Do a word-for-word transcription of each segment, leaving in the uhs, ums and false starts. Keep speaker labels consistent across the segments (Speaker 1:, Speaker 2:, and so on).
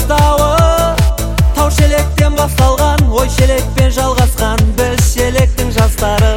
Speaker 1: бастауы. Тау шелектен басталған, ой шелекпен жалғасқан біз шелектің жастары.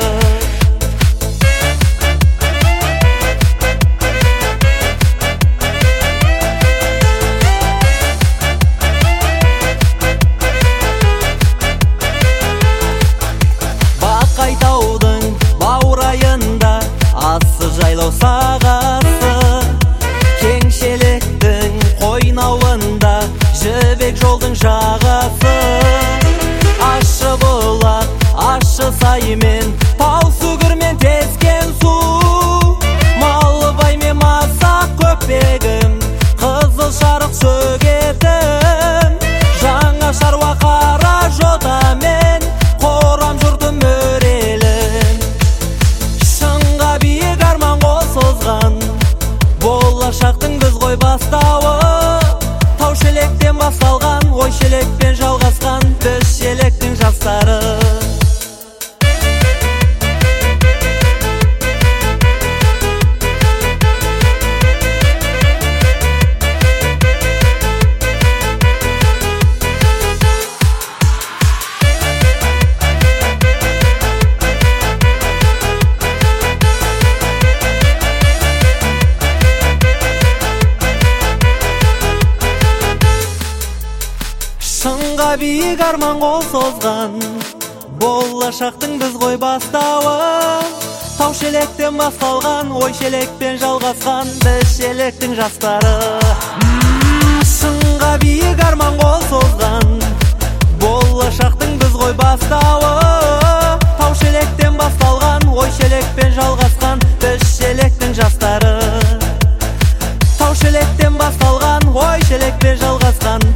Speaker 1: Бақайтаудың баурайында асы жайлау сағасы, кең шелектің қойнауында жібек жолдың жағасы. Ашы бұлақ, ашы саймен, тау сүгірмен тескен су. Малыбай мен масақ көкпегім, қызыл шарық шөгетім. Жаңа шаруа қара жотамен, қорам жұртым өрелін. Шыңға биік арман қол созған, болашақтың біз ғой бастауы. Тау шелектен басталған, ой шелекпен жалғасқан біз шелектің жастары. Шыңға биік арман қол созған, болашақтың біз ғой бастауы. Тау шелектен басталған, ой шелекпен жалғасқан біз шелектің жастары. Шыңға биік арман қол созған, болашақтың біз ғой бастауы. Тау шелектен басталған, ой шелекпен жалғасқан біз шелектің жастары. Тау шелектен басталған, ой шелекпен жалғасқан